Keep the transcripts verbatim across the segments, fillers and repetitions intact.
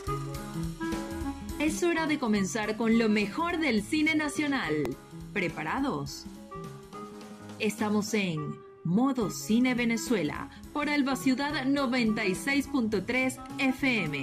Es hora de comenzar con lo mejor del cine nacional. ¿Preparados? Estamos en Modo Cine Venezuela por Alba Ciudad noventa y seis punto tres F M.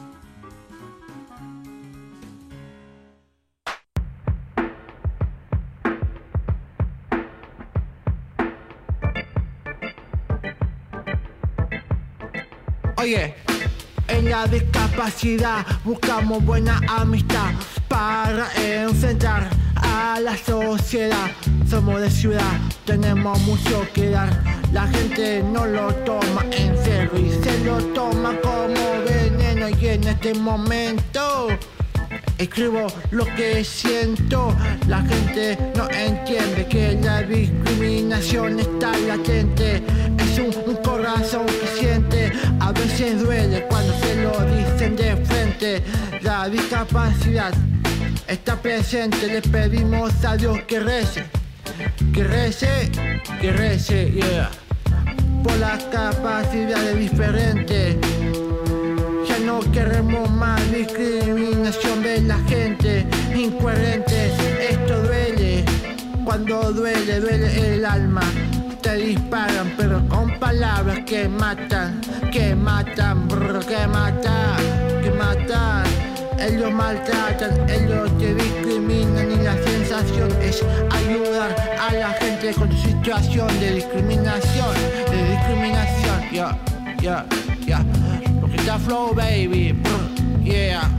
Oye, en la discapacidad buscamos buena amistad para enfrentar a la sociedad. Somos de ciudad, tenemos mucho que dar. La gente no lo toma en serio y se lo toma como veneno. Y en este momento escribo lo que siento. La gente no entiende que la discriminación está latente. Es un, un corazón que siente. A veces duele cuando se lo dicen de frente. La discapacidad está presente. Le pedimos a Dios que rece, que rece, que rece, yeah. Por las capacidades diferentes. Ya no queremos más discriminación de la gente incoherente. Esto duele, cuando duele, duele el alma. Te disparan, pero con palabras que matan, que matan, brr, que matan, que matan. Ellos maltratan, ellos te discriminan y la sensación es ayudar a la gente con su situación de discriminación, de discriminación, yeah, yeah, yeah. Porque está flow, baby, brr, yeah.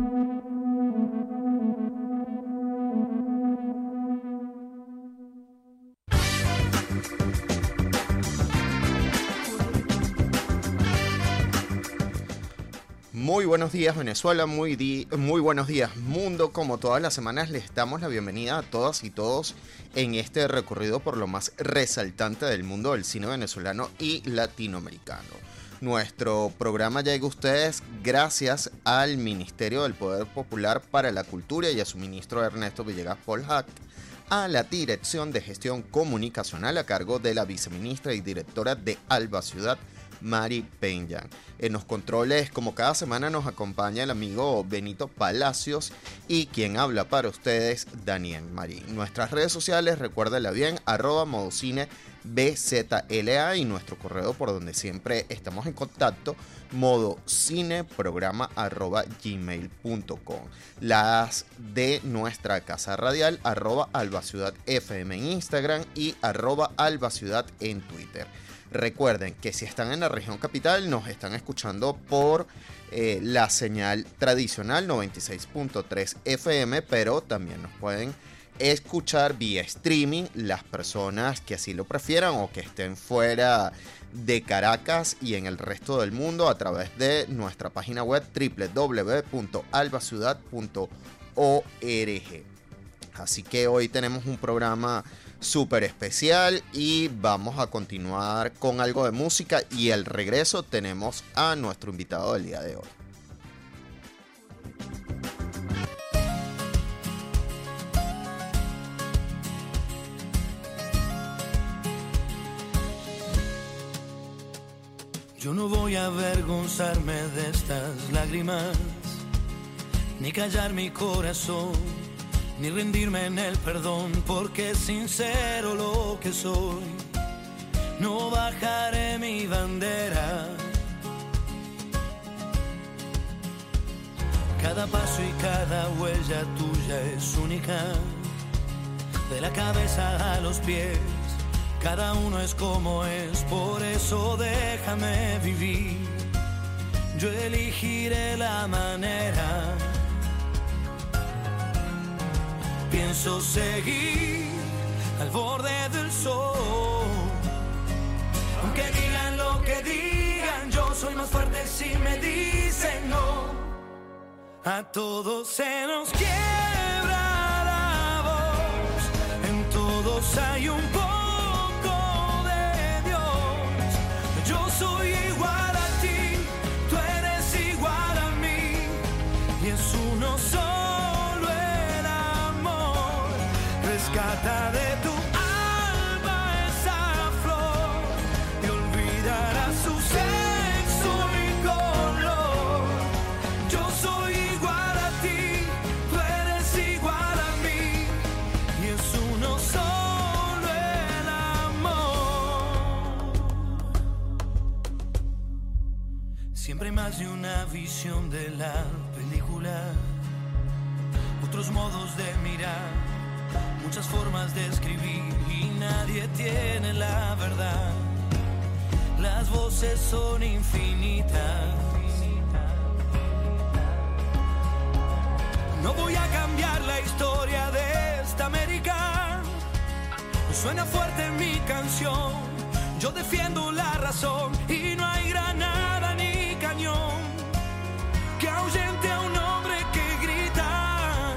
Muy buenos días Venezuela, muy, di- muy buenos días mundo. Como todas las semanas les damos la bienvenida a todas y todos en este recorrido por lo más resaltante del mundo del cine venezolano y latinoamericano. Nuestro programa llega a ustedes gracias al Ministerio del Poder Popular para la Cultura y a su ministro Ernesto Villegas Polhac, a la Dirección de Gestión Comunicacional a cargo de la viceministra y directora de Alba Ciudad, Mari Peña. En los controles, como cada semana, nos acompaña el amigo Benito Palacios y quien habla para ustedes, Daniel Marín. Nuestras redes sociales, recuérdenla bien, arroba modocine B Z L A y nuestro correo por donde siempre estamos en contacto, modocineprograma arroba gmail punto com. Las de nuestra casa radial, arroba Alba Ciudad F M en Instagram y arroba Alba Ciudad en Twitter. Recuerden que si están en la región capital nos están escuchando por eh, la señal tradicional noventa y seis punto tres F M, pero también nos pueden escuchar vía streaming las personas que así lo prefieran o que estén fuera de Caracas y en el resto del mundo a través de nuestra página web doble u doble u doble u punto alba ciudad punto org. Así que hoy tenemos un programa súper especial y vamos a continuar con algo de música y al regreso tenemos a nuestro invitado del día de hoy. Yo no voy a avergonzarme de estas lágrimas, ni callar mi corazón, ni rendirme en el perdón, porque es sincero lo que soy. No bajaré mi bandera. Cada paso y cada huella tuya es única, de la cabeza a los pies. Cada uno es como es, por eso déjame vivir. Yo elegiré la manera. Pienso seguir al borde del sol. Aunque digan lo que digan, yo soy más fuerte si me dicen no. A todos se nos quiebra la voz, en todos hay un poco de Dios. Yo soy igual a ti, tú eres igual a mí, y es uno solo el amor. Rescata de tu alma esa flor y olvidarás su sexo y color. Yo Siempre hay más de una visión de la película, otros modos de mirar, muchas formas de escribir y nadie tiene la verdad. Las voces son infinitas. No voy a cambiar la historia de esta América. Suena fuerte mi canción. Yo defiendo la razón y no hay granada ni cañón que ahuyente a un hombre que grita.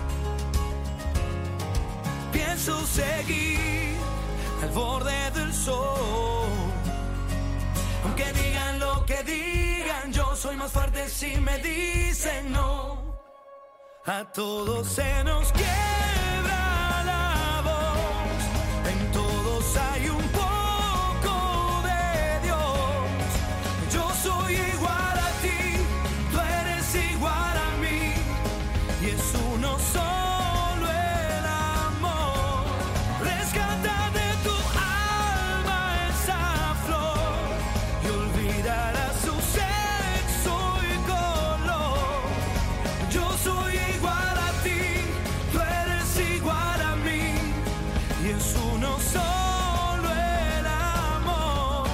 Pienso seguir al borde del sol. Aunque digan lo que digan, yo soy más fuerte si me dicen no. A todos se nos quiebra la voz, en todos hay un poco de Dios. Yo soy igual a ti, tú eres igual a mí, y es uno solo el amor. Rescata de tu alma esa flor y olvidará su sexo y color. Yo soy igual a ti, tú eres igual a mí, y es uno solo el amor.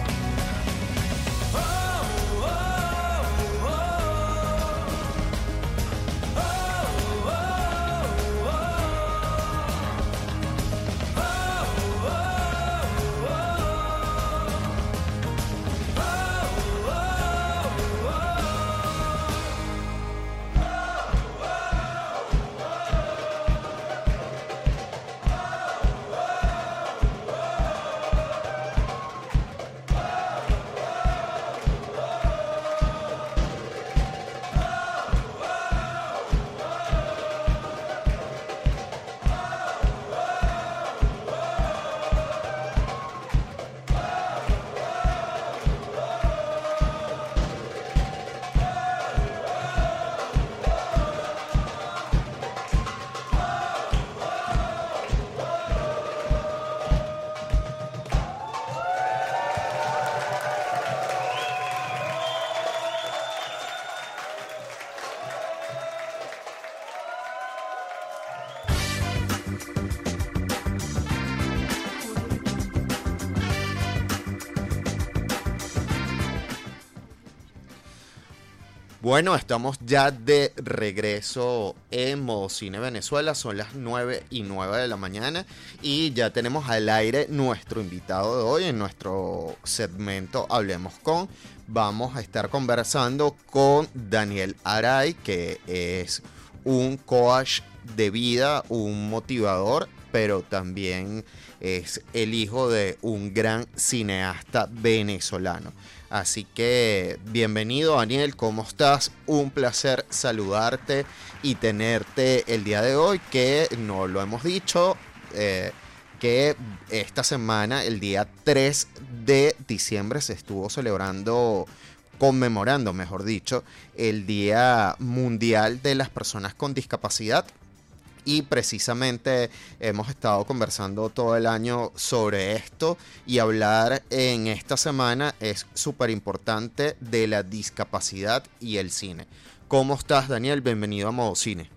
Oh, oh, oh, oh. Oh, oh, oh, Bueno, estamos ya de regreso en Modo Cine Venezuela, son las nueve y nueve de la mañana y ya tenemos al aire nuestro invitado de hoy en nuestro segmento Hablemos Con. Vamos a estar conversando con Daniel Aray, que es un coach de vida, un motivador, pero también es el hijo de un gran cineasta venezolano. Así que bienvenido, Daniel, ¿cómo estás? Un placer saludarte y tenerte el día de hoy, que no lo hemos dicho, eh, que esta semana, el día tres de diciembre, se estuvo celebrando, conmemorando, mejor dicho, el Día Mundial de las Personas con Discapacidad. Y precisamente hemos estado conversando todo el año sobre esto, y hablar en esta semana es súper importante de la discapacidad y el cine. ¿Cómo estás, Daniel? Bienvenido a Modo Cine.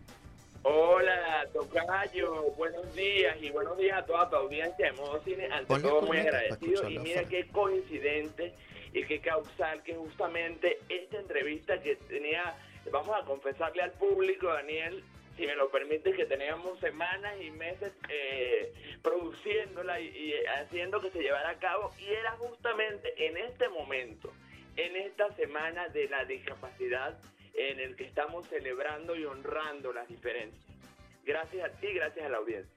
Hola, tocayo, buenos días y buenos días a toda tu audiencia de Modo Cine. Ante Ponle, todo, ponle, muy para agradecido, y escucharlo mira fuerte. qué coincidente y qué causal que justamente esta entrevista que tenía, vamos a confesarle al público, Daniel, si me lo permites, que teníamos semanas y meses eh, produciéndola y, y haciendo que se llevara a cabo, y era justamente en este momento, en esta semana de la discapacidad, en el que estamos celebrando y honrando las diferencias. Gracias a ti, gracias a la audiencia.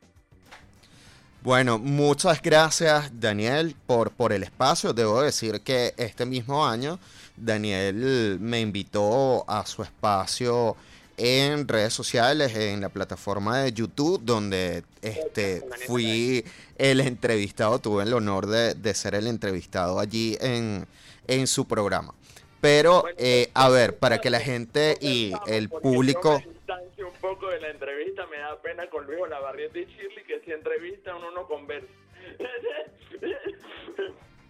Bueno, muchas gracias, Daniel, por, por el espacio. Debo decir que este mismo año Daniel me invitó a su espacio en redes sociales, en la plataforma de YouTube, donde este fui el entrevistado, tuve el honor de, de ser el entrevistado allí en, en su programa. Pero, eh, a ver, para que la gente y el público... Yo me distancio un poco de la entrevista, me da pena con Luis Olavarrieta y Shirley, que si entrevista uno no conversa.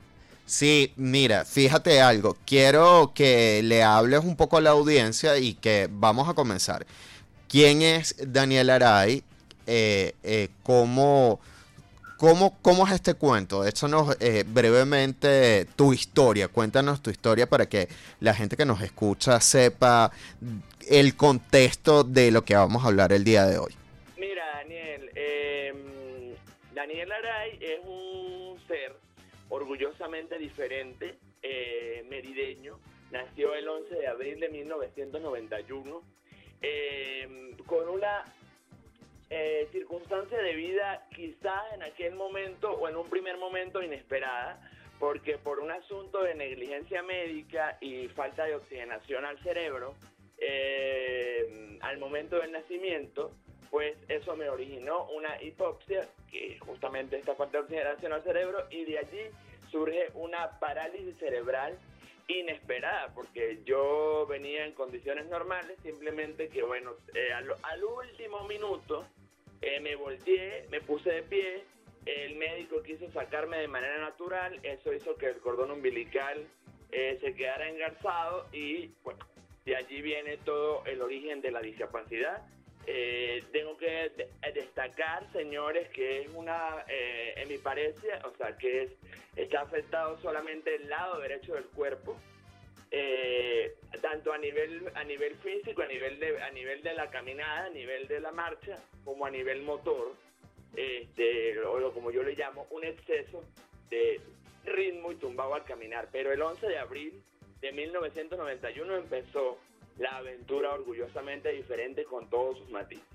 Sí, mira, fíjate algo. Quiero que le hables un poco a la audiencia y que vamos a comenzar. ¿Quién es Daniel Aray? Eh, eh, ¿cómo, cómo, ¿Cómo es este cuento? Échanos eh, brevemente tu historia. Cuéntanos tu historia para que la gente que nos escucha sepa el contexto de lo que vamos a hablar el día de hoy. Mira, Daniel, eh, Daniel Aray es un ser orgullosamente diferente, eh, merideño. Nació el once de abril de mil novecientos noventa y uno, eh, con una eh, circunstancia de vida quizás en aquel momento o en un primer momento inesperada, porque por un asunto de negligencia médica y falta de oxigenación al cerebro, eh, al momento del nacimiento, pues eso me originó una hipoxia, que es justamente esta falta de oxigenación al cerebro, y de allí surge una parálisis cerebral inesperada, porque yo venía en condiciones normales, simplemente que, bueno, eh, al, al último minuto eh, me volteé, me puse de pie, el médico quiso sacarme de manera natural, eso hizo que el cordón umbilical eh, se quedara engarzado y, bueno, de allí viene todo el origen de la discapacidad. Eh, tengo que de- destacar, señores, que es una eh, hemiparesia, o sea, que es, está afectado solamente el lado derecho del cuerpo, eh, tanto a nivel a nivel físico, a nivel de a nivel de la caminada, a nivel de la marcha, como a nivel motor, este, o lo- como yo le llamo, un exceso de ritmo y tumbado al caminar. Pero el once de abril de mil novecientos noventa y uno empezó la aventura orgullosamente diferente con todos sus matices.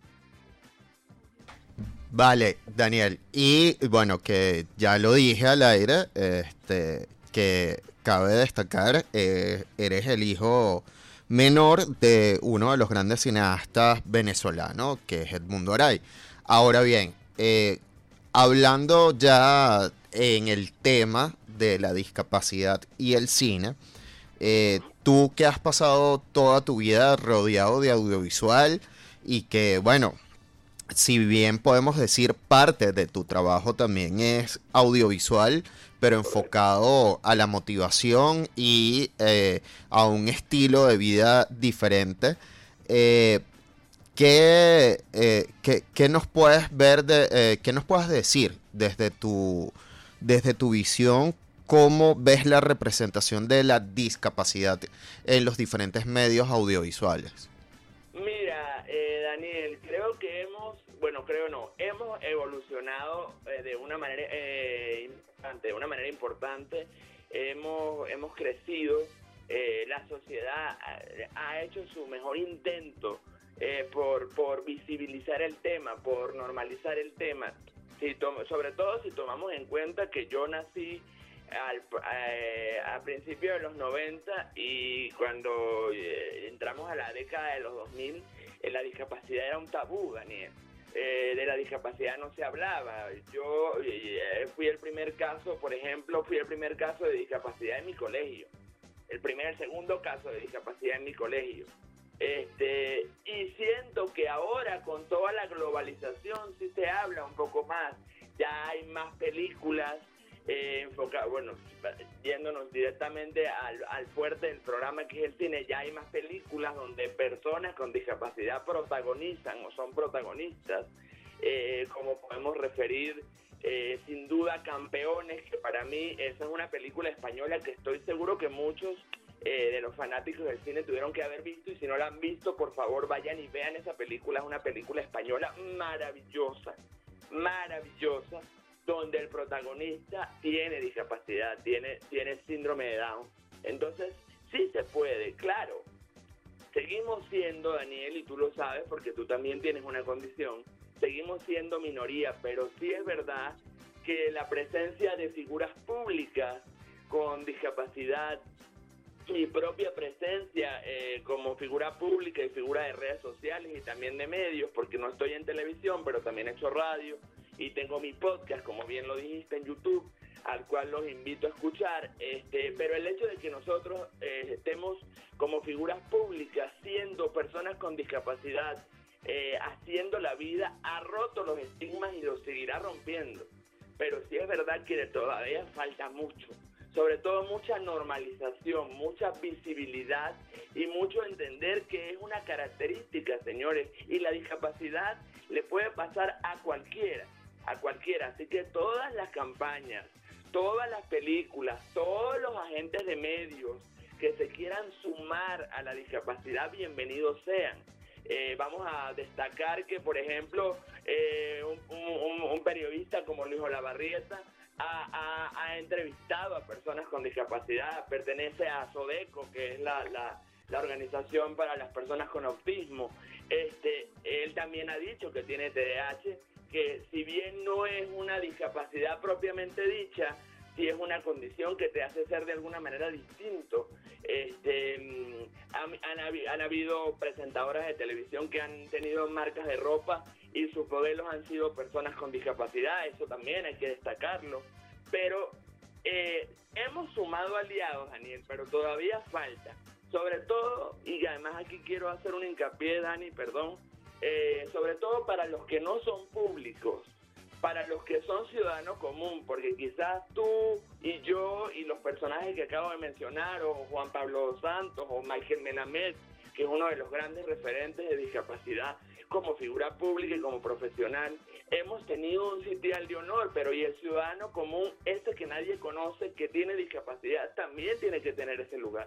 Vale, Daniel. Y bueno, que ya lo dije al aire, este, que cabe destacar, eh, eres el hijo menor de uno de los grandes cineastas venezolanos, que es Edmundo Aray. Ahora bien, eh, hablando ya en el tema de la discapacidad y el cine, eh, tú que has pasado toda tu vida rodeado de audiovisual y que, bueno, si bien podemos decir parte de tu trabajo también es audiovisual, pero enfocado a la motivación y eh, a un estilo de vida diferente, eh, ¿qué, eh, qué, qué nos puedes ver de, eh, qué nos puedes decir desde tu, desde tu visión? ¿Cómo ves la representación de la discapacidad en los diferentes medios audiovisuales? Mira, eh, Daniel, creo que hemos, bueno, creo no, hemos evolucionado eh, de una manera eh, importante, de una manera importante, hemos, hemos crecido, eh, la sociedad ha, ha hecho su mejor intento eh, por, por visibilizar el tema, por normalizar el tema, si to- sobre todo si tomamos en cuenta que yo nací Al, eh, a principios de los noventa, y cuando eh, entramos a la década de los dos mil, eh, la discapacidad era un tabú, Daniel. Eh, de la discapacidad no se hablaba. Yo eh, fui el primer caso, por ejemplo, fui el primer caso de discapacidad en mi colegio. El primer, el segundo caso de discapacidad en mi colegio. Este, y siento que ahora, con toda la globalización, sí se habla un poco más. Ya hay más películas eh, enfocadas, bueno, yéndonos directamente al, al fuerte del programa, que es el cine. Ya hay más películas donde personas con discapacidad protagonizan o son protagonistas, eh, como podemos referir eh, sin duda Campeones, que para mí esa es una película española que estoy seguro que muchos Eh, de los fanáticos del cine tuvieron que haber visto, y si no la han visto, por favor vayan y vean esa película. Es una película española maravillosa, maravillosa, donde el protagonista tiene discapacidad, tiene, tiene síndrome de Down. Entonces, sí se puede, claro. Seguimos siendo, Daniel, y tú lo sabes porque tú también tienes una condición, seguimos siendo minoría, pero sí es verdad que la presencia de figuras públicas con discapacidad, mi propia presencia eh, como figura pública y figura de redes sociales y también de medios, porque no estoy en televisión, pero también he hecho radio y tengo mi podcast, como bien lo dijiste, en YouTube, al cual los invito a escuchar. Este, pero el hecho de que nosotros eh, estemos como figuras públicas, siendo personas con discapacidad, eh, haciendo la vida, ha roto los estigmas y los seguirá rompiendo. Pero sí es verdad que todavía falta mucho. sobre todo mucha normalización, mucha visibilidad y mucho entender que es una característica, señores, y la discapacidad le puede pasar a cualquiera, a cualquiera. Así que todas las campañas, todas las películas, todos los agentes de medios que se quieran sumar a la discapacidad, bienvenidos sean. Eh, vamos a destacar que, por ejemplo, eh, un, un, un periodista como Luis Olavarrieta ha, ha, ha entrevistado a personas con discapacidad, pertenece a SODECO, que es la, la, la organización para las personas con autismo. Este, él también ha dicho que tiene T D A H, que si bien no es una discapacidad propiamente dicha, sí es una condición que te hace ser de alguna manera distinto. Este, han, han, han habido presentadoras de televisión que han tenido marcas de ropa y sus modelos han sido personas con discapacidad, eso también hay que destacarlo. Pero eh, hemos sumado aliados, Daniel, pero todavía falta. Sobre todo, y además aquí quiero hacer un hincapié, Dani, perdón, eh, sobre todo para los que no son públicos, para los que son ciudadanos común, porque quizás tú y yo y los personajes que acabo de mencionar, o Juan Pablo Santos, o Michael Melamed, que es uno de los grandes referentes de discapacidad como figura pública y como profesional, hemos tenido un sitial de honor, pero y el ciudadano común, este que nadie conoce, que tiene discapacidad, también tiene que tener ese lugar.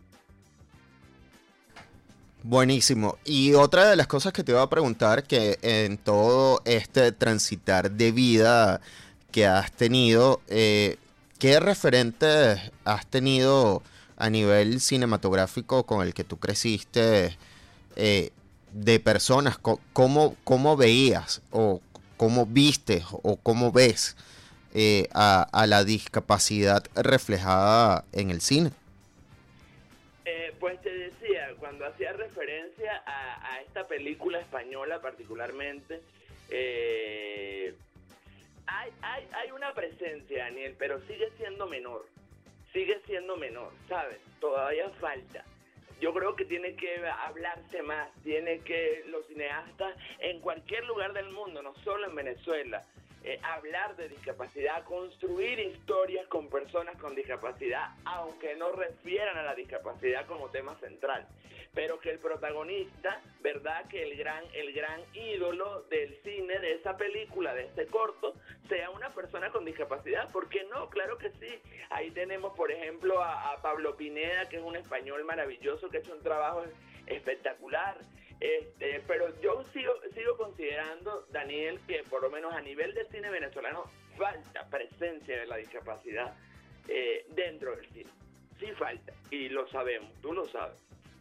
Buenísimo. Y otra de las cosas que te iba a preguntar, que en todo este transitar de vida que has tenido, eh, ¿qué referentes has tenido a nivel cinematográfico con el que tú creciste, eh, de personas? ¿Cómo, cómo veías o cómo viste o cómo ves eh, a, a la discapacidad reflejada en el cine? Eh, pues te decía, cuando hacía referencia a, a esta película española particularmente, eh, hay, hay, hay una presencia, Daniel, pero sigue siendo menor, sigue siendo menor, ¿sabes? Todavía falta. Yo creo que tiene que hablarse más, tiene que los cineastas en cualquier lugar del mundo, no solo en Venezuela, Eh, hablar de discapacidad, construir historias con personas con discapacidad, aunque no refieran a la discapacidad como tema central, pero que el protagonista, verdad, que el gran, el gran ídolo del cine, de esa película, de este corto, sea una persona con discapacidad. ¿Por qué no? Claro que sí. Ahí tenemos, por ejemplo, a, a Pablo Pineda, que es un español maravilloso, que ha hecho un trabajo espectacular. Este, pero yo sigo, sigo considerando, Daniel, que por lo menos a nivel del cine venezolano falta presencia de la discapacidad eh, dentro del cine. Sí falta, y lo sabemos, tú lo sabes.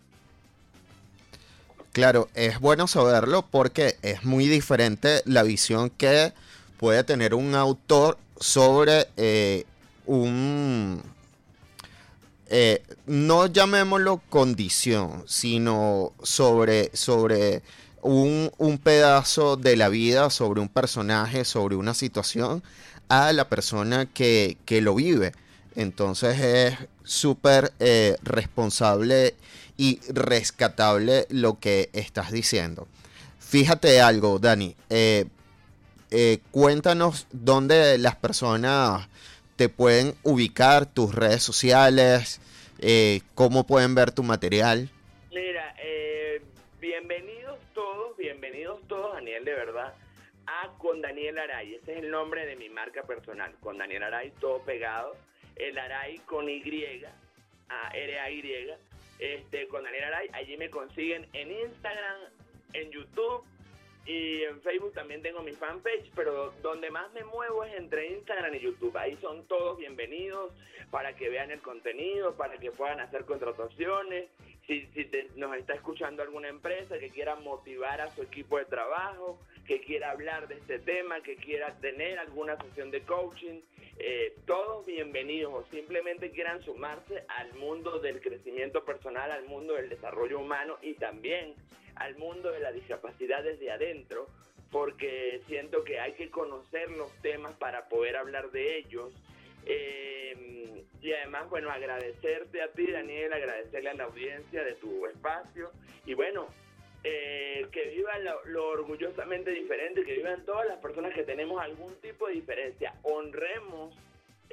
Claro, es bueno saberlo porque es muy diferente la visión que puede tener un autor sobre eh, un... Eh, no llamémoslo condición, sino sobre, sobre un, un pedazo de la vida, sobre un personaje, sobre una situación, a la persona que, que lo vive. Entonces es súper eh, responsable y rescatable lo que estás diciendo. Fíjate algo, Dani, eh, eh, cuéntanos dónde las personas te pueden ubicar, tus redes sociales, eh, cómo pueden ver tu material. Mira, eh, bienvenidos todos, bienvenidos todos, Daniel, de verdad, a Con Daniel Aray. Ese es el nombre de mi marca personal, Con Daniel Aray, todo pegado. El Aray con Y, A R A Y, este, Con Daniel Aray. Allí me consiguen en Instagram, en YouTube, y en Facebook también tengo mi fanpage, pero donde más me muevo es entre Instagram y YouTube. Ahí son todos bienvenidos para que vean el contenido, para que puedan hacer contrataciones. Si, si te, nos está escuchando alguna empresa que quiera motivar a su equipo de trabajo, que quiera hablar de este tema, que quiera tener alguna sesión de coaching, eh, todos bienvenidos, o simplemente quieran sumarse al mundo del crecimiento personal, al mundo del desarrollo humano y también al mundo de la discapacidad desde adentro, porque siento que hay que conocer los temas para poder hablar de ellos. Eh, y además, bueno, agradecerte a ti, Daniel, agradecerle a la audiencia de tu espacio, y bueno, eh, que vivan lo, lo orgullosamente diferente, que vivan todas las personas que tenemos algún tipo de diferencia. Honremos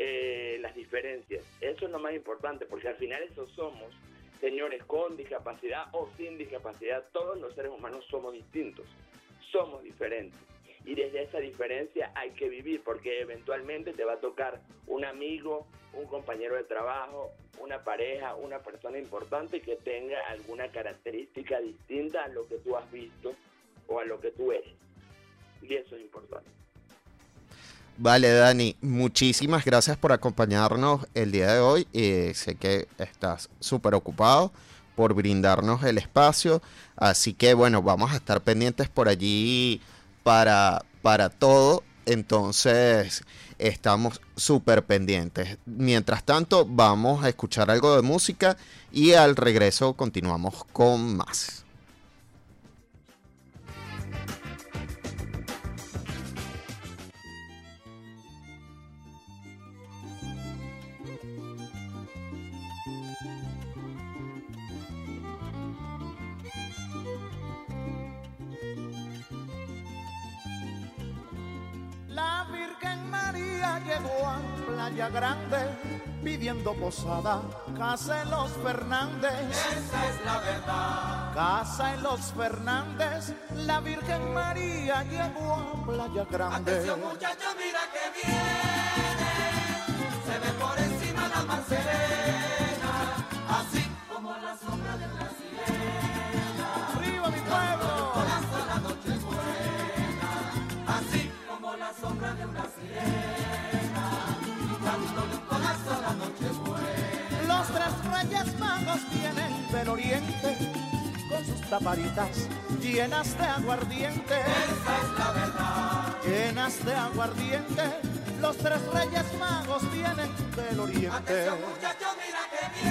eh, las diferencias. Eso es lo más importante, porque al final eso somos, señores, con discapacidad o sin discapacidad. Todos los seres humanos somos distintos, somos diferentes. Y desde esa diferencia hay que vivir, porque eventualmente te va a tocar un amigo, un compañero de trabajo, una pareja, una persona importante que tenga alguna característica distinta a lo que tú has visto o a lo que tú eres. Y eso es importante. Vale, Dani, muchísimas gracias por acompañarnos el día de hoy. Eh, sé que estás súper ocupado por brindarnos el espacio, así que bueno, vamos a estar pendientes por allí para, para todo, entonces estamos súper pendientes. Mientras tanto, vamos a escuchar algo de música y al regreso continuamos con más. La Virgen María llegó a Playa Grande pidiendo posada, casa en los Fernández. Esa es la verdad. Casa en los Fernández, la Virgen María llegó a Playa Grande. Atención muchacha, mira que viene, se ve por encima la mar serena, así como la sombra de una sirena. ¡Arriba mi pueblo! Corazón, la noche es buena, así como la sombra de una sirena, dándole un corazón a la noche buena. Los tres reyes magos vienen del oriente con sus taparitas llenas de aguardiente. Esa es la verdad. Llenas de aguardiente, los tres reyes magos vienen del oriente. Atención muchacho, mira que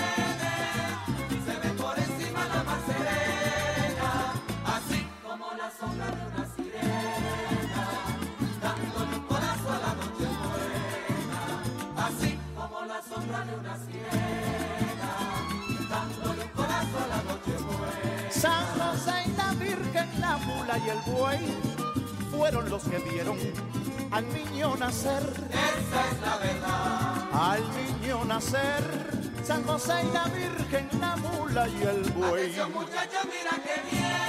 viene, se ve por encima la mar serena, así como la sombra de una sirena, dándole un corazón a la noche buena, así como la sombra de una sirena, dándole un corazón a la noche buena. San José y la Virgen, la mula y el buey fueron los que vieron al niño nacer. Esa es la verdad. Al niño nacer, San José y la Virgen, la mula y el buey. Atención muchacha, mira que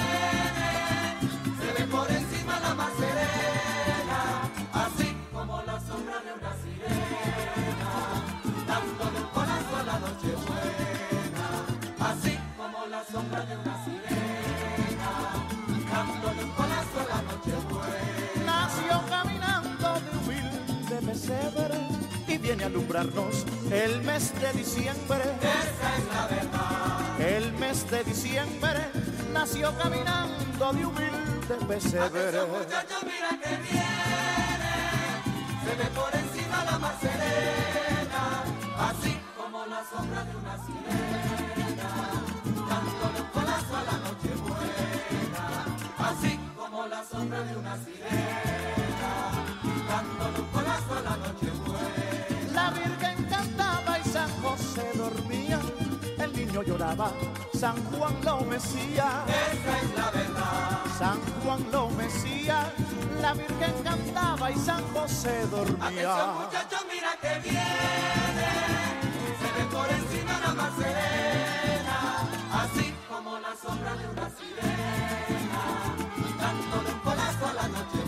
viene, se ve por encima la mar serena, así como la sombra de una sirena, dándole un corazón a la noche buena, así como la sombra de una sirena, dándole un corazón a la noche buena. Nació caminando de humilde pesebre y viene a alumbrarnos el mes de diciembre. Esa es la verdad. El mes de diciembre nació caminando de humilde pesebre. Atención muchacho, mira que viene, se ve por encima la mar serena, así como la sombra de una sirena, dándole un corazón a la noche buena, así como la sombra de una sirena, dándole un corazón a la noche buena. La Virgen cantaba y San José dormía, el niño lloraba, San Juan lo mecía. Esa es la verdad. San Juan lo mecía, la Virgen cantaba y San José dormía. Atención muchacho, mira que viene, se ve por encima la mar serena, así como la sombra de una sirena, dándole un corazón a la noche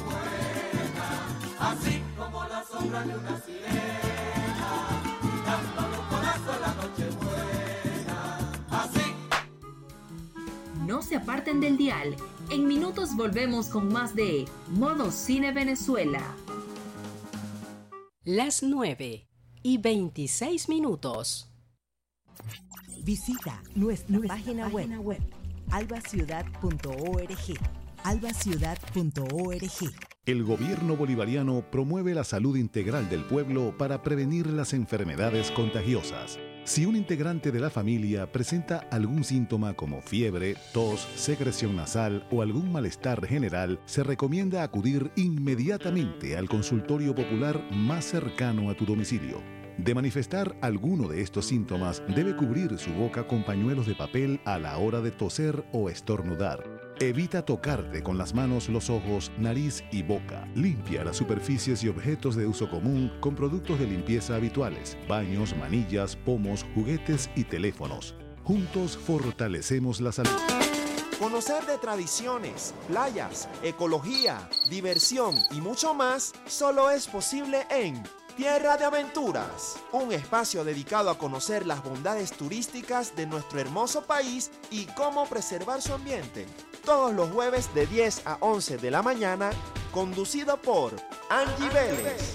buena, así como la sombra de una sirena, dándole un corazón a la noche buena, así. No se aparten del dial. En minutos volvemos con más de Modo Cine Venezuela. Las nueve y veintiséis minutos. Visita nuestra, nuestra página, página web, web albaciudad punto org. albaciudad punto org. El gobierno bolivariano promueve la salud integral del pueblo para prevenir las enfermedades contagiosas. Si un integrante de la familia presenta algún síntoma como fiebre, tos, secreción nasal o algún malestar general, se recomienda acudir inmediatamente al consultorio popular más cercano a tu domicilio. De manifestar alguno de estos síntomas, debe cubrir su boca con pañuelos de papel a la hora de toser o estornudar. Evita tocarte con las manos los ojos, nariz y boca. Limpia las superficies y objetos de uso común con productos de limpieza habituales, baños, manillas, pomos, juguetes y teléfonos. Juntos fortalecemos la salud. Conocer de tradiciones, playas, ecología, diversión y mucho más solo es posible en Tierra de Aventuras, un espacio dedicado a conocer las bondades turísticas de nuestro hermoso país y cómo preservar su ambiente. Todos los jueves de diez a once de la mañana, conducido por Angie Vélez.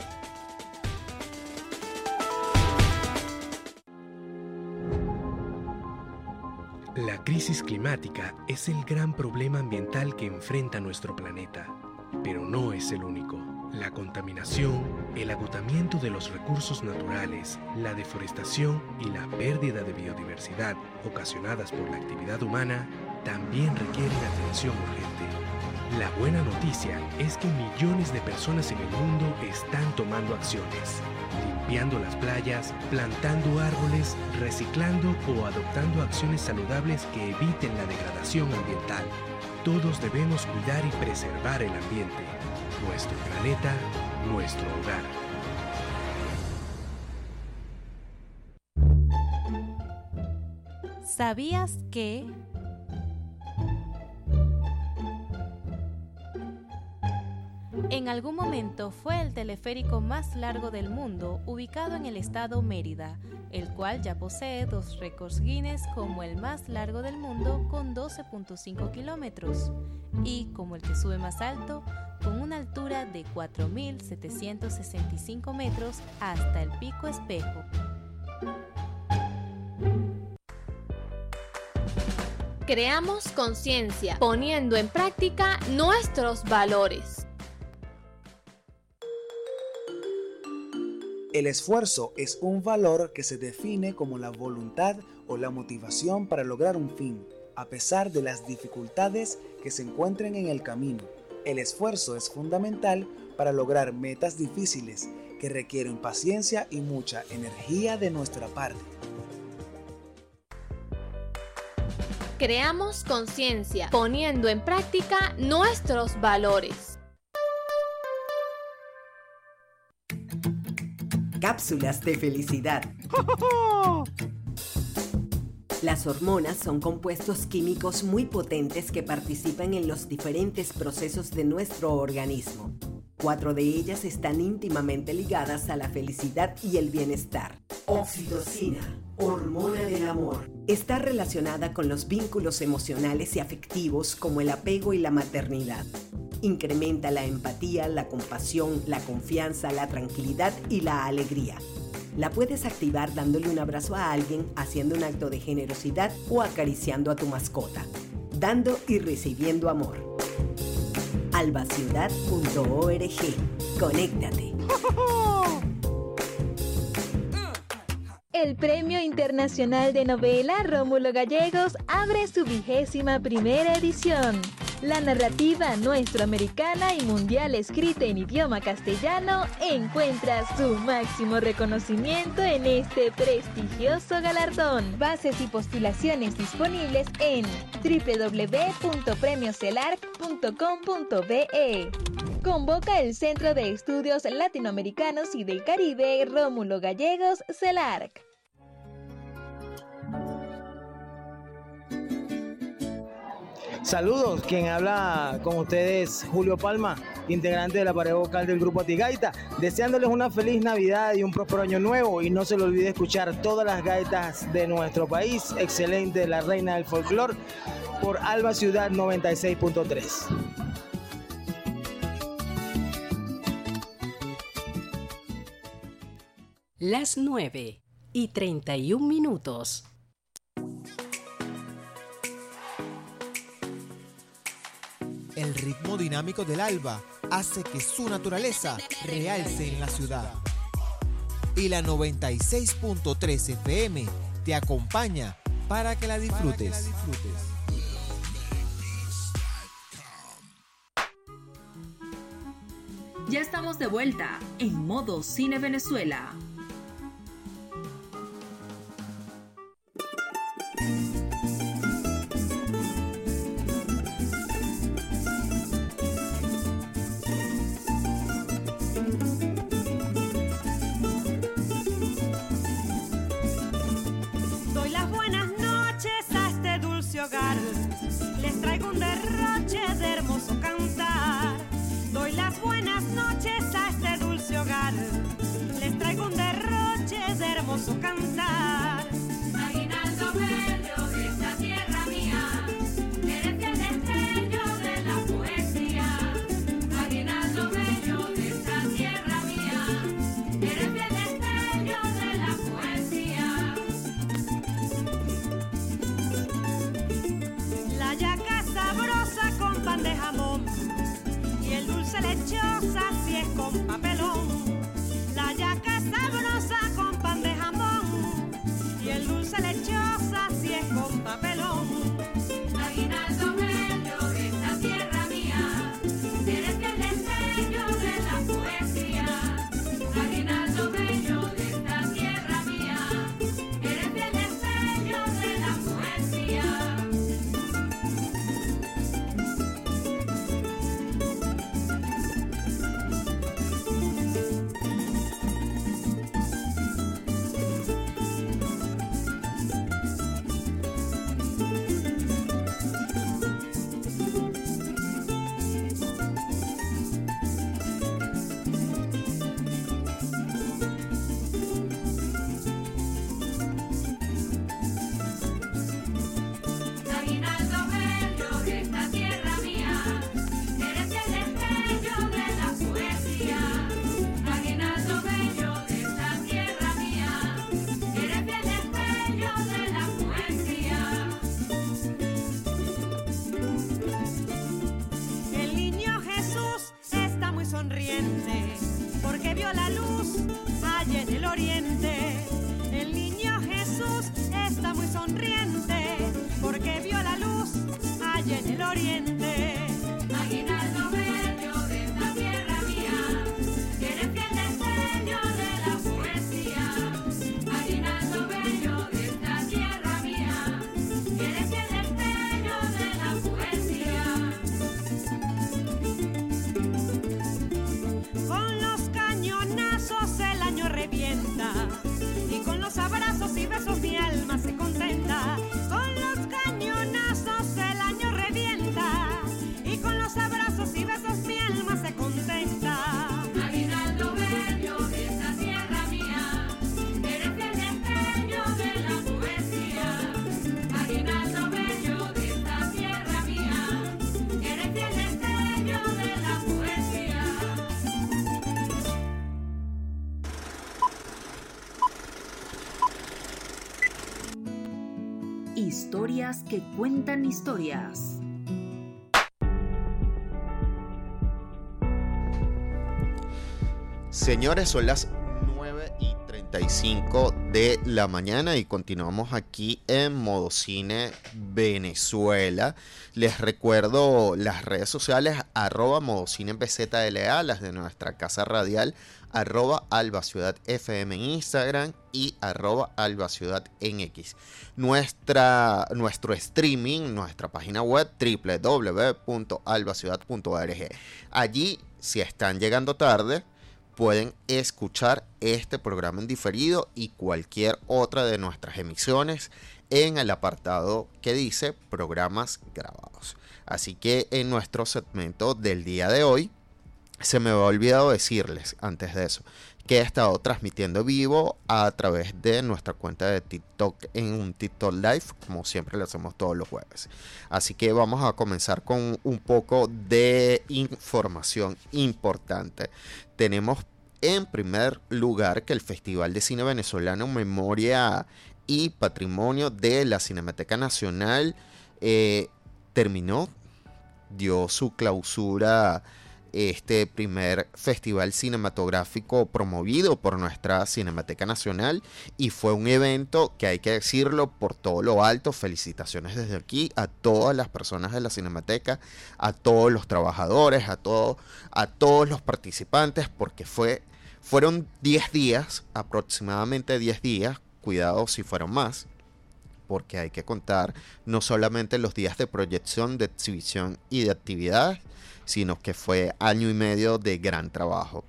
La crisis climática es el gran problema ambiental que enfrenta nuestro planeta, pero no es el único. La contaminación, el agotamiento de los recursos naturales, la deforestación y la pérdida de biodiversidad ocasionadas por la actividad humana también requieren atención urgente. La buena noticia es que millones de personas en el mundo están tomando acciones, limpiando las playas, plantando árboles, reciclando o adoptando acciones saludables que eviten la degradación ambiental. Todos debemos cuidar y preservar el ambiente, nuestro planeta, nuestro hogar. ¿Sabías que? En algún momento fue el teleférico más largo del mundo, ubicado en el estado Mérida, el cual ya posee dos récords Guinness como el más largo del mundo con doce punto cinco kilómetros y como el que sube más alto con una altura de cuatro mil setecientos sesenta y cinco metros hasta el Pico Espejo. Creamos conciencia, poniendo en práctica nuestros valores. El esfuerzo es un valor que se define como la voluntad o la motivación para lograr un fin, a pesar de las dificultades que se encuentren en el camino. El esfuerzo es fundamental para lograr metas difíciles que requieren paciencia y mucha energía de nuestra parte. Creamos conciencia, poniendo en práctica nuestros valores. Cápsulas de felicidad. Las hormonas son compuestos químicos muy potentes que participan en los diferentes procesos de nuestro organismo. Cuatro de ellas están íntimamente ligadas a la felicidad y el bienestar. Oxitocina, hormona del amor. Está relacionada con los vínculos emocionales y afectivos como el apego y la maternidad. Incrementa la empatía, la compasión, la confianza, la tranquilidad y la alegría. La puedes activar dándole un abrazo a alguien, haciendo un acto de generosidad o acariciando a tu mascota. Dando y recibiendo amor. alba ciudad punto org. Conéctate. El Premio Internacional de Novela Rómulo Gallegos abre su vigésima primera edición. La narrativa nuestroamericana y mundial escrita en idioma castellano encuentra su máximo reconocimiento en este prestigioso galardón. Bases y postulaciones disponibles en doble u doble u doble u punto premio celarc punto com punto be. Convoca el Centro de Estudios Latinoamericanos y del Caribe Rómulo Gallegos CELARC. Saludos, quien habla con ustedes, Julio Palma, integrante de la pared vocal del grupo Atigaita, deseándoles una feliz Navidad y un próspero año nuevo, y no se le olvide escuchar todas las gaitas de nuestro país, excelente, la reina del folclor, por Alba Ciudad noventa y seis punto tres. Las nueve y treinta y un minutos. El ritmo dinámico del alba hace que su naturaleza realce en la ciudad. Y la noventa y seis punto tres F M te acompaña para que la disfrutes. Ya estamos de vuelta en Modo Cine Venezuela. sabroso cantar. Aguinaldo bello de esta tierra mía, eres el destello de la poesía. Aguinaldo bello de esta tierra mía, eres el destello de la poesía. La yaca sabrosa con pan de jamón y el dulce lechosa si es con papelón. La yaca sabrosa con pan de jamón y el dulce lechosa si es con papelón. Aguinaldo bello de esta tierra mía, eres el destello de la poesía. Aguinaldo bello de esta tierra mía, eres el destello de la poesía. Aguinaldo bello de esta tierra mía, eres el destello de la poesía. Aguinaldo bello de esta tierra mía, eres el destello de la poesía. El niño Jesús está muy sonriente porque vio la luz allá en el oriente. El niño Jesús está muy sonriente porque vio la luz allá en el oriente. Aguinaldo bello de esta tierra mía, eres el destello de la poesía. Aguinaldo bello de esta tierra mía, eres el destello de la poesía. Con los cañonazos el año revienta y con los abrazos y besos mi alma se contenta. Con los cañonazos el año revienta y con los abrazos y besos mi alma se contenta. Aguinaldo bello de esta tierra mía, eres el destello de la poesía. Aguinaldo bello de esta tierra mía, eres el destello de la poesía. Historias que cuentan historias. Señores, son las nueve y treinta y cinco de la mañana y continuamos aquí en Modo Cine Venezuela. Les recuerdo las redes sociales, arroba Modo Cine B Z L A, las de nuestra casa radial, arroba Alba Ciudad F M en Instagram y arroba Alba Ciudad en X. Nuestra, nuestro streaming, nuestra página web doble u doble u doble u punto alba ciudad punto org. Allí, si están llegando tarde, pueden escuchar este programa en diferido y cualquier otra de nuestras emisiones en el apartado que dice programas grabados. Así que en nuestro segmento del día de hoy, se me había olvidado decirles antes de eso que he estado transmitiendo vivo a través de nuestra cuenta de TikTok en un TikTok Live, como siempre lo hacemos todos los jueves. Así que vamos a comenzar con un poco de información importante. Tenemos en primer lugar que el Festival de Cine Venezolano Memoria y Patrimonio de la Cinemateca Nacional eh, terminó, dio su clausura. Este primer festival cinematográfico promovido por nuestra Cinemateca Nacional, y fue un evento que, hay que decirlo, por todo lo alto. Felicitaciones desde aquí a todas las personas de la Cinemateca, a todos los trabajadores, a, todo, a todos los participantes, porque fue, fueron diez días, aproximadamente diez días, cuidado si fueron más, porque hay que contar no solamente los días de proyección, de exhibición y de actividades, sino que fue año y medio de gran trabajo.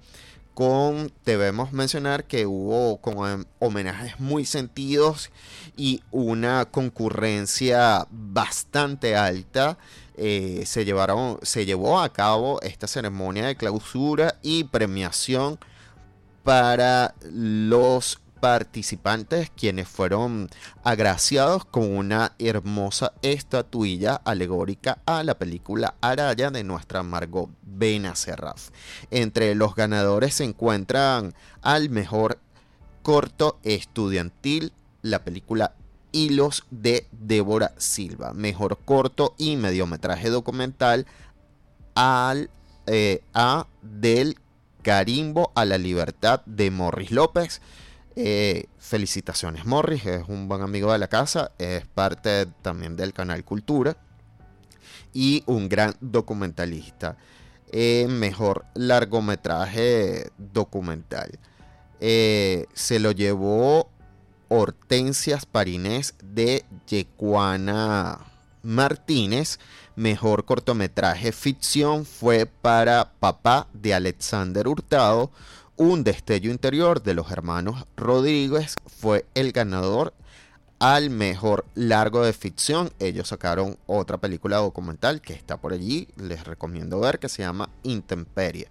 Con, debemos mencionar que hubo con homenajes muy sentidos y una concurrencia bastante alta. Eh, se, llevaron, se llevó a cabo esta ceremonia de clausura y premiación para los participantes, quienes fueron agraciados con una hermosa estatuilla alegórica a la película Araya de nuestra Margot Benacerraf. Entre los ganadores se encuentran al mejor corto estudiantil, la película Hilos de Débora Silva, mejor corto y mediometraje documental al eh, a Del Carimbo a la Libertad de Morris López. Eh, felicitaciones, Morris, es un buen amigo de la casa, es parte también del canal Cultura y un gran documentalista. Eh, mejor largometraje documental eh, se lo llevó Hortensias Parinés de Yecuana Martínez. Mejor cortometraje ficción fue para Papá de Alexander Hurtado. Un destello interior de los hermanos Rodríguez fue el ganador al mejor largo de ficción. Ellos sacaron otra película documental que está por allí, les recomiendo ver, que se llama Intemperie.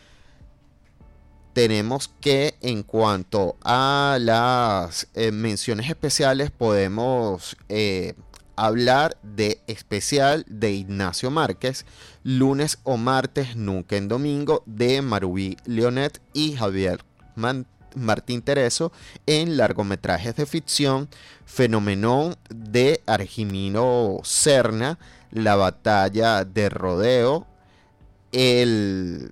Tenemos que en cuanto a las eh, menciones especiales podemos eh, hablar de especial de Ignacio Márquez, Lunes o martes, nunca en domingo, de Marubí Leonet y Javier Man Martín Tereso. En largometrajes de ficción, Fenomenón de Argimino Serna, La batalla de Rodeo, el...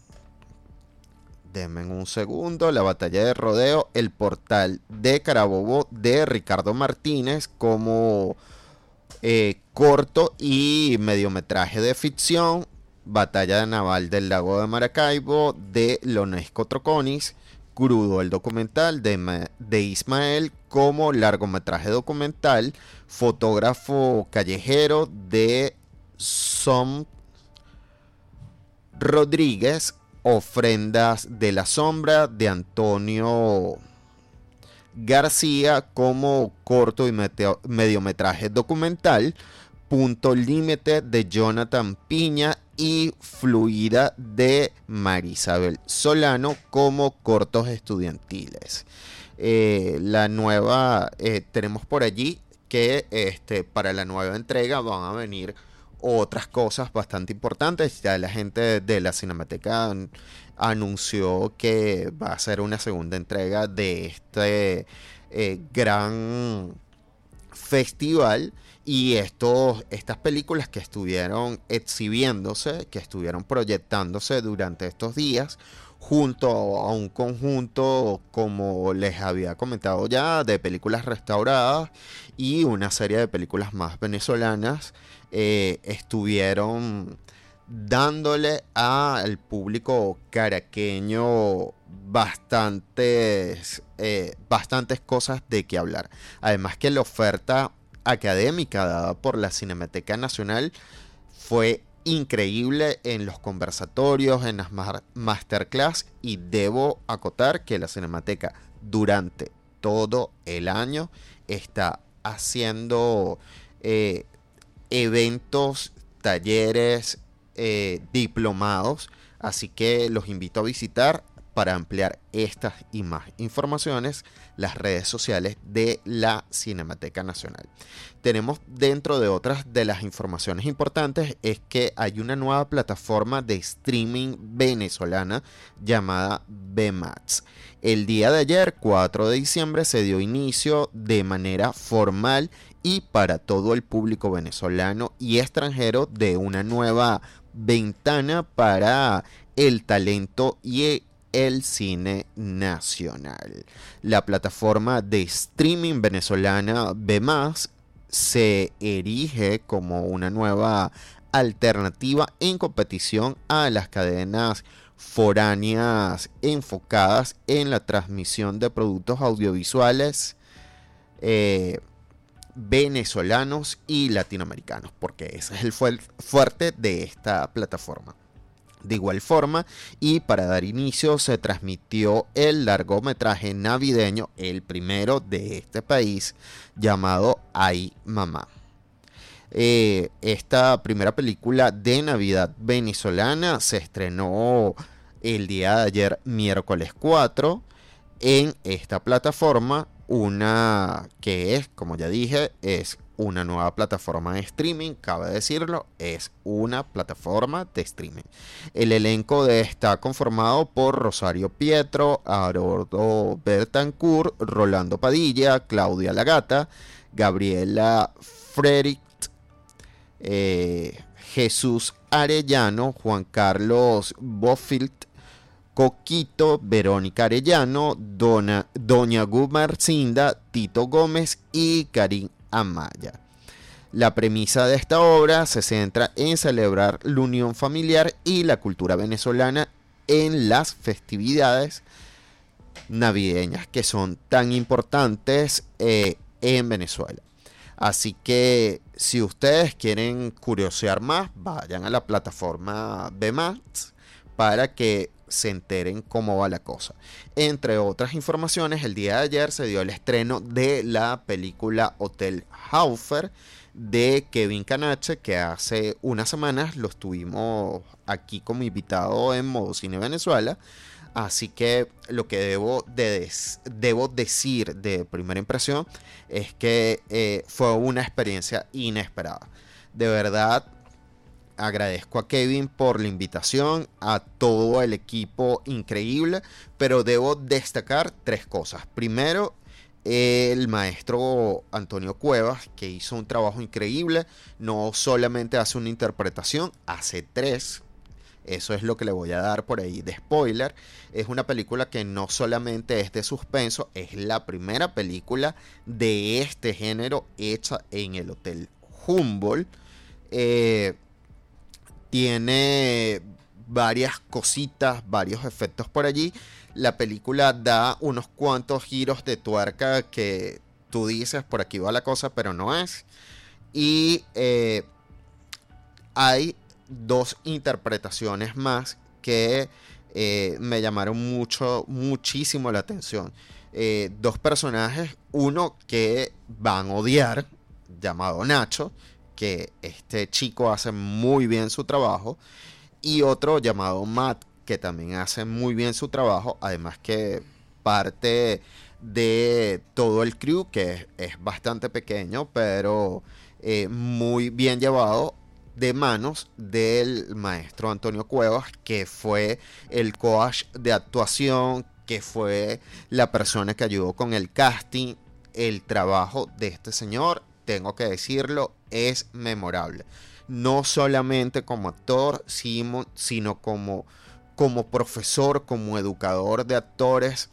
Denme un segundo, La batalla de Rodeo, El portal de Carabobo de Ricardo Martínez como eh, corto y mediometraje de ficción, Batalla naval del lago de Maracaibo de Lonesco Troconis, Crudo el documental de, de Ismael como largometraje documental, Fotógrafo callejero de Som Rodríguez, Ofrendas de la sombra de Antonio García como corto y mediometraje documental, Punto límite de Jonathan Piña y Fluida de Marisabel Solano como cortos estudiantiles. Eh, la nueva, eh, tenemos por allí que este, para la nueva entrega van a venir otras cosas bastante importantes. Ya la gente de la Cinemateca an anunció que va a ser una segunda entrega de este eh, gran festival. Y estos, estas películas que estuvieron exhibiéndose, que estuvieron proyectándose durante estos días, junto a un conjunto, como les había comentado ya, de películas restauradas y una serie de películas más venezolanas, eh, estuvieron dándole al público caraqueño bastantes, eh, bastantes cosas de qué hablar. Además que la oferta académica dada por la Cinemateca Nacional fue increíble en los conversatorios, en las masterclass, y debo acotar que la Cinemateca durante todo el año está haciendo eh, eventos, talleres, eh, diplomados, así que los invito a visitar para ampliar estas y más informaciones las redes sociales de la Cinemateca Nacional. Tenemos, dentro de otras de las informaciones importantes, es que hay una nueva plataforma de streaming venezolana llamada V Max. El día de ayer, cuatro de diciembre, se dio inicio de manera formal y para todo el público venezolano y extranjero de una nueva ventana para el talento y el el cine nacional. La plataforma de streaming venezolana V Más se erige como una nueva alternativa en competición a las cadenas foráneas enfocadas en la transmisión de productos audiovisuales eh, venezolanos y latinoamericanos, porque ese es el fu- fuerte de esta plataforma. De igual forma, y para dar inicio, se transmitió el largometraje navideño, el primero de este país, llamado Ay Mamá. Eh, esta primera película de Navidad venezolana se estrenó el día de ayer, miércoles cuatro. en esta plataforma, una que es, como ya dije, es una nueva plataforma de streaming, cabe decirlo, es una plataforma de streaming. El elenco de está conformado por Rosario Pietro, Haroldo Bertancourt, Rolando Padilla, Claudia Lagata, Gabriela Frederick, eh, Jesús Arellano, Juan Carlos Bofilt, Coquito, Verónica Arellano, Dona, Doña Gumarcinda, Tito Gómez y Karim Amaya. La premisa de esta obra se centra en celebrar la unión familiar y la cultura venezolana en las festividades navideñas que son tan importantes eh, en Venezuela. Así que si ustedes quieren curiosear más, vayan a la plataforma B Max para que se enteren cómo va la cosa. Entre otras informaciones, el día de ayer se dio el estreno de la película Hotel Haufer de Kevin Canache, que hace unas semanas lo tuvimos aquí como invitado en Modo Cine Venezuela. Así que lo que debo, de des, debo decir de primera impresión es que eh, fue una experiencia inesperada. De verdad, agradezco a Kevin por la invitación, a todo el equipo increíble, pero debo destacar tres cosas. Primero, el maestro Antonio Cuevas, que hizo un trabajo increíble, no solamente hace una interpretación, hace tres. Eso es lo que le voy a dar por ahí de spoiler. Es una película que no solamente es de suspenso, es la primera película de este género hecha en el Hotel Humboldt. Eh, tiene varias cositas, varios efectos por allí. La película da unos cuantos giros de tuerca que tú dices, por aquí va la cosa, pero no es. Y eh, hay dos interpretaciones más que eh, me llamaron mucho, muchísimo la atención. Eh, dos personajes, uno que van a odiar, llamado Nacho, que este chico hace muy bien su trabajo, y otro llamado Matt, que también hace muy bien su trabajo, además que parte de todo el crew, que es, es bastante pequeño, pero eh, muy bien llevado de manos del maestro Antonio Cuevas, que fue el coach de actuación, que fue la persona que ayudó con el casting. El trabajo de este señor, tengo que decirlo, es memorable. No solamente como actor, sino como, como profesor, como educador de actores.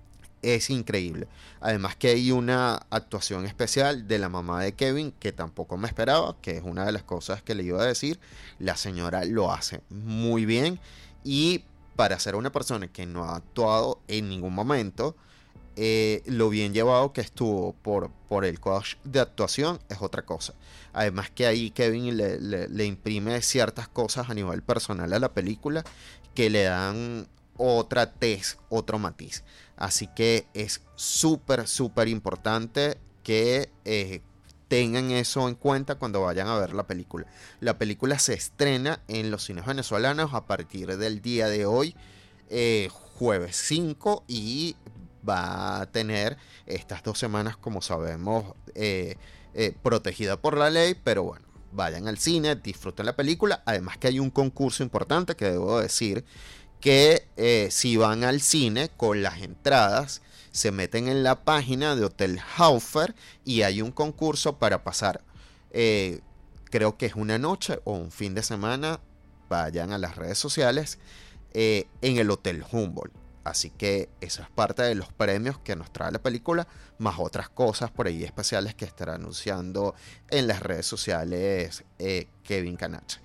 Es increíble. Además que hay una actuación especial de la mamá de Kevin que tampoco me esperaba, que es una de las cosas que le iba a decir. La señora lo hace muy bien, y para ser una persona que no ha actuado en ningún momento, eh, lo bien llevado que estuvo por, por el coach de actuación es otra cosa. Además que ahí Kevin le, le, le imprime ciertas cosas a nivel personal a la película que le dan otra tez, otro matiz. Así que es súper, súper importante que eh, tengan eso en cuenta cuando vayan a ver la película. La película se estrena en los cines venezolanos a partir del día de hoy, eh, jueves cinco, y va a tener estas dos semanas, como sabemos, eh, eh, protegida por la ley, pero bueno, vayan al cine, disfruten la película. Además que hay un concurso importante que debo decir, que eh, si van al cine con las entradas, se meten en la página de Hotel Haufer y hay un concurso para pasar, eh, creo que es una noche o un fin de semana, vayan a las redes sociales, eh, en el Hotel Humboldt. Así que eso es parte de los premios que nos trae la película, más otras cosas por ahí especiales que estará anunciando en las redes sociales eh, Kevin Canache.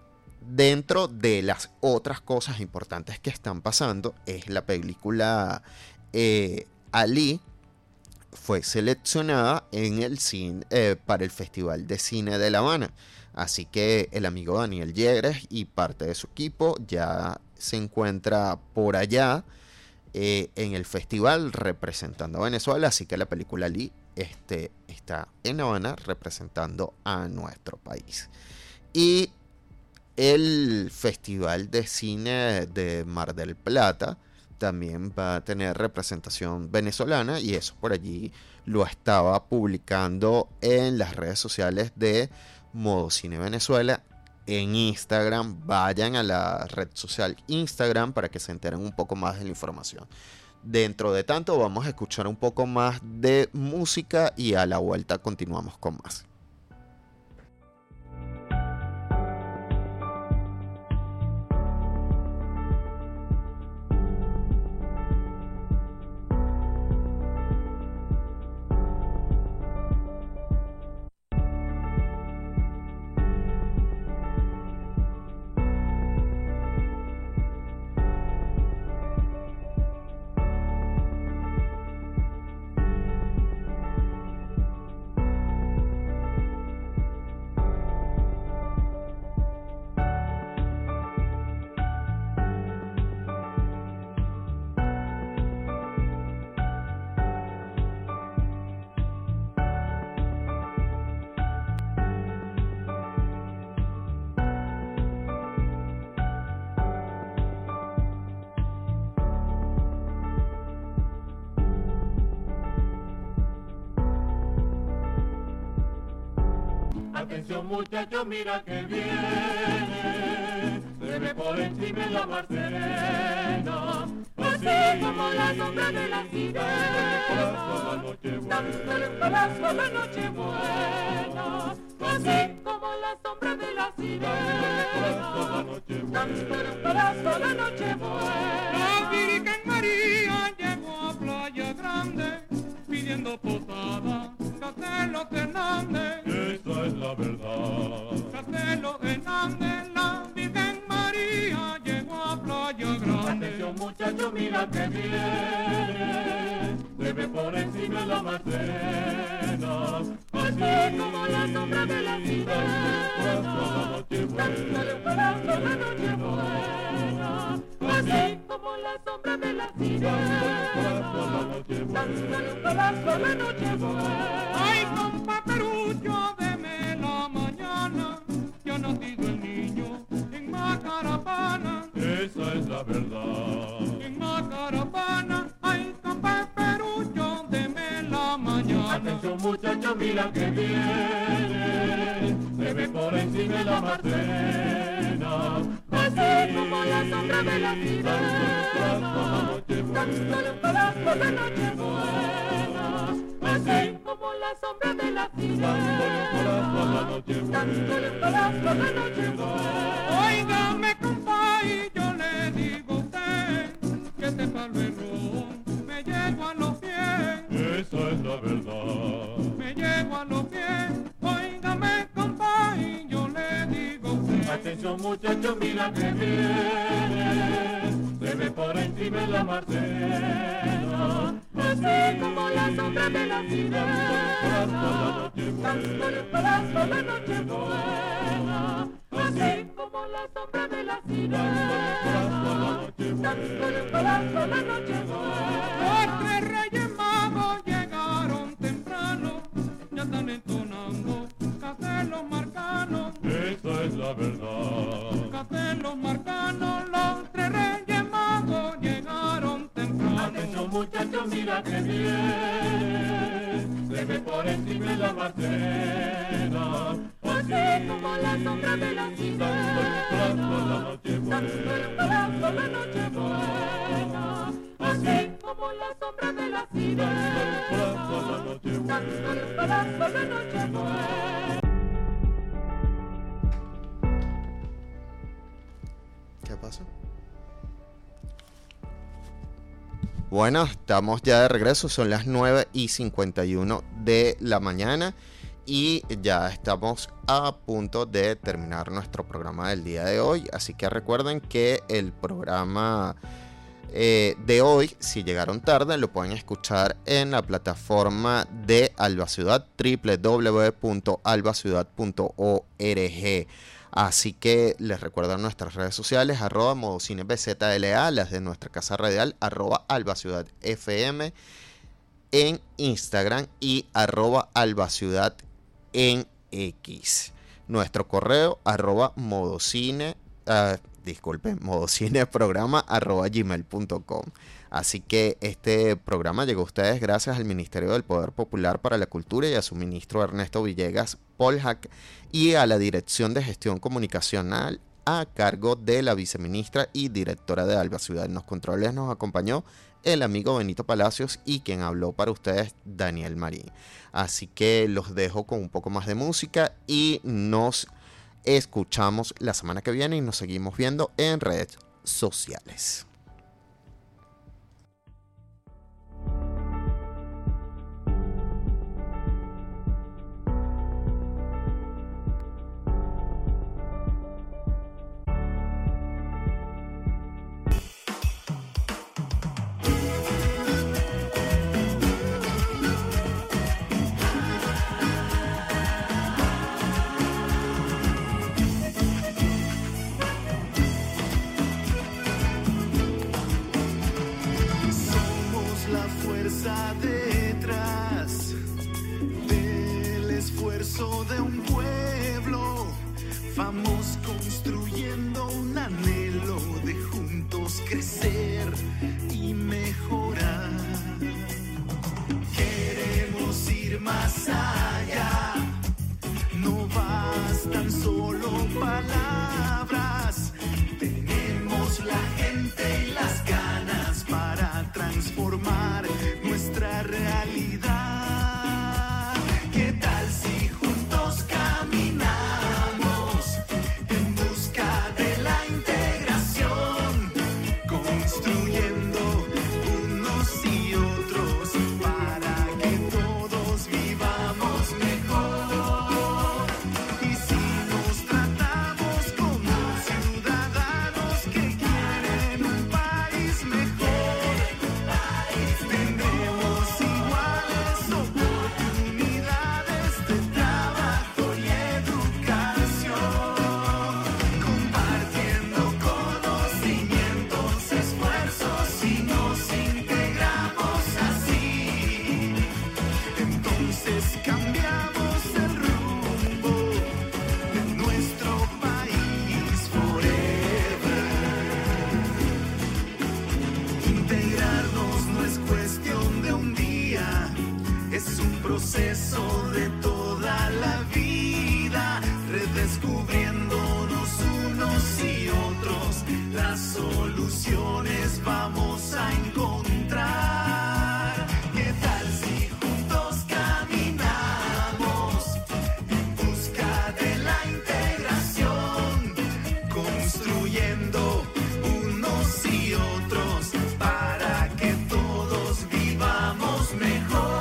Dentro de las otras cosas importantes que están pasando es la película eh, Ali fue seleccionada en el cine, eh, para el Festival de Cine de La Habana. Así que el amigo Daniel Yegres y parte de su equipo ya se encuentra por allá eh, en el festival representando a Venezuela. Así que la película Ali este, está en La Habana representando a nuestro país. Y el Festival de Cine de Mar del Plata también va a tener representación venezolana, y eso por allí lo estaba publicando en las redes sociales de Modo Cine Venezuela en Instagram. Vayan a la red social Instagram para que se enteren un poco más de la información. Dentro de tanto vamos a escuchar un poco más de música y a la vuelta continuamos con más. Atención muchachos, mira que viene, se ve por encima la mar serena, así como la sombra de la sirena, dándole un palazo a la noche buena, así como la sombra de la sirena, dándole un palazo a la noche buena. La Virgen María llegó a Playa Grande pidiendo posada, Castelo Hernández. Esa es la verdad. Castelo Hernández, la Virgen María llegó a Playa Grande. Atención muchachos, mira que viene, se ve por encima la mar serena, así como la sombra de la sirena, dándole un palazo a la noche buena, así como la sombra de la sirena, dándole un palazo a la noche buena. Ay, compa Perucho, deme la mañana, ya ha nacido el niño en Macarapana. Esa es la verdad. En Macarapana, ay, compa Perucho, deme la mañana. Atención muchachos, mira que viene, se ve por encima la mar serena, así como la sombra de la sirena, dándole un palazo a la noche buena, así como la sombra de la sirena, dándole un palazo a la noche buena. Óigame compa y yo le digo a usted que este palo es rojo, me llego a los pies. Esa es la verdad. Me llego a los pies, óigame compa y yo le digo a usted. Atención muchachos, mira que viene, se ve por encima la mar serena, así como la sombra de la sirena, dándole un palazo a la noche buena, así como la sombra de la sirena, dándole un palazo a la noche buena. Los tres reyes magos llegaron temprano, ya están entonando Castelo Marcano. Esa es la verdad. Castelo Marcano, los tres reyes magos llegaron temprano. Atención muchachos, mira que viene, se ve por encima la mar serena, así como la sombra de la sirena, dándole un palazo a la noche buena, así como la sombra de la sirena, dándole un palazo a la noche buena. ¿Qué pasó? Bueno, estamos ya de regreso, son las nueve y cincuenta y uno de la mañana y ya estamos a punto de terminar nuestro programa del día de hoy, así que recuerden que el programa eh, de hoy, si llegaron tarde, lo pueden escuchar en la plataforma de Alba Ciudad, doble u doble u doble u punto alba ciudad punto org. Así que les recuerdo nuestras redes sociales, arroba Modocine B Z L A, las de nuestra casa radial, arroba Alba Ciudad F M en Instagram y arroba Alba Ciudad en X. Nuestro correo, arroba Modocine, uh, disculpe, modocineprograma arroba gmail punto com. Así que este programa llegó a ustedes gracias al Ministerio del Poder Popular para la Cultura y a su ministro Ernesto Villegas Polhack y a la Dirección de Gestión Comunicacional a cargo de la viceministra y directora de Alba Ciudad. En los controles nos acompañó el amigo Benito Palacios y quien habló para ustedes, Daniel Marín. Así que los dejo con un poco más de música y nos escuchamos la semana que viene y nos seguimos viendo en redes sociales. Detrás del esfuerzo de un pueblo, vamos construyendo un anhelo de juntos crecer y mejorar. Queremos ir más allá, no bastan solo palabras, tenemos la gente y las ganas para transformar nuestra realidad. ¿Qué tal si juntos caminamos en busca de la integración, construyendo unos y otros para que todos vivamos mejor? Y si nos tratamos como ciudadanos que quieren un país mejor, proceso de toda la vida, redescubriéndonos unos y otros, las soluciones vamos a encontrar. ¿Qué tal si juntos caminamos en busca de la integración, construyendo unos y otros para que todos vivamos mejor?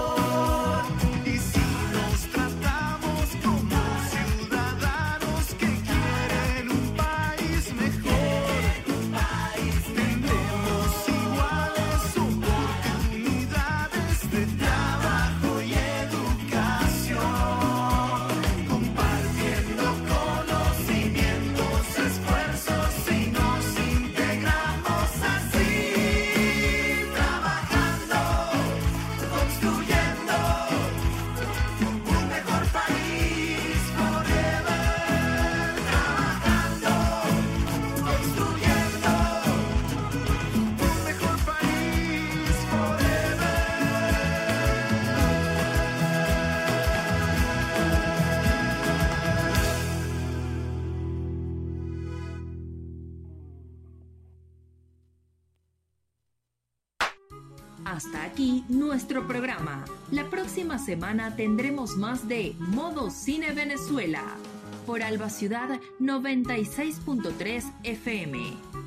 Hasta aquí nuestro programa. La próxima semana tendremos más de Modo Cine Venezuela por Alba Ciudad noventa y seis punto tres F M.